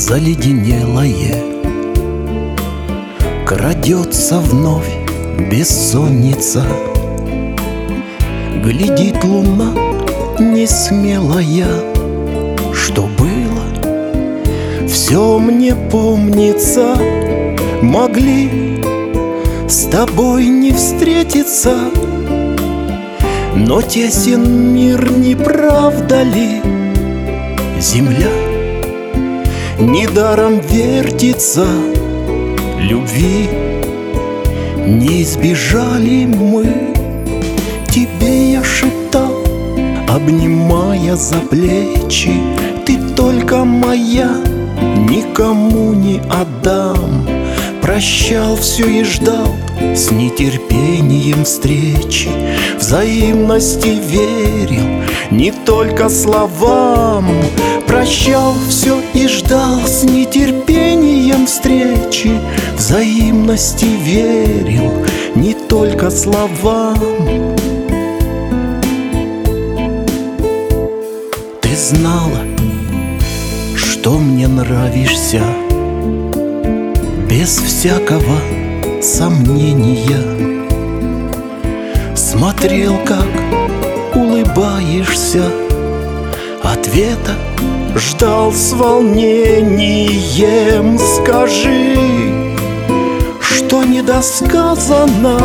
заледенелое. Крадется вновь бессонница, глядит луна несмелая. Что было, все мне помнится. Могли с тобой не встретиться, но тесен мир, не правда ли? Земля недаром вертится, любви не избежали мы. Тебе я шептал, обнимая за плечи: ты только моя, никому не отдам. Прощал все и ждал с нетерпением встречи, взаимности верил не только словам. Прощал все и ждал с нетерпением встречи, взаимности верил не только словам. Ты знала, что мне нравишься, без всякого сомнения. Смотрел, как улыбаешься, ответа ждал с волнением. Скажи, что недосказано,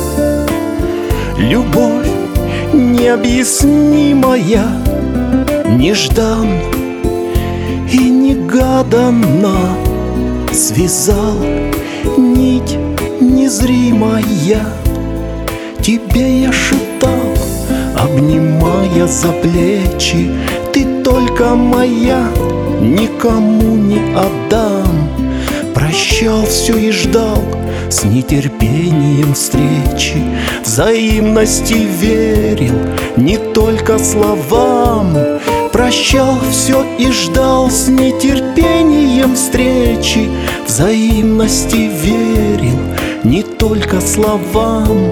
любовь необъяснимая, неждан и негаданно связал нить незримая. Тебе я шептал, обнимая за плечи: ты только моя, никому не отдам. Прощал все и ждал с нетерпением встречи, взаимности верил не только словам. Прощал все и ждал с нетерпением встречи, взаимности верил не только словам.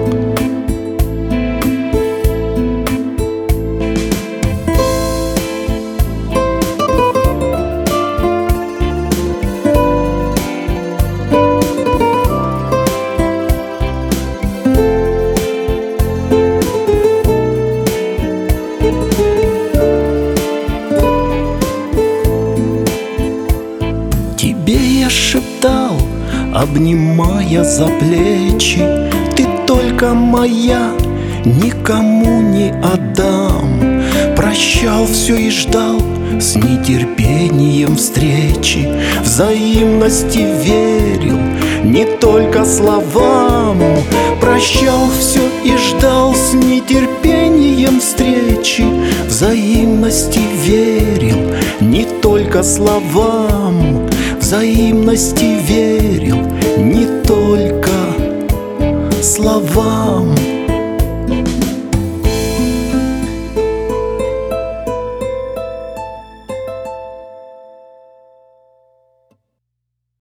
Тебе я шептал, обнимая за плечи: ты только моя, никому не отдам. Прощал все и ждал с нетерпением встречи, взаимности верил не только словам. Прощал все и ждал с нетерпением встречи, взаимности верил не только словам. Взаимности верил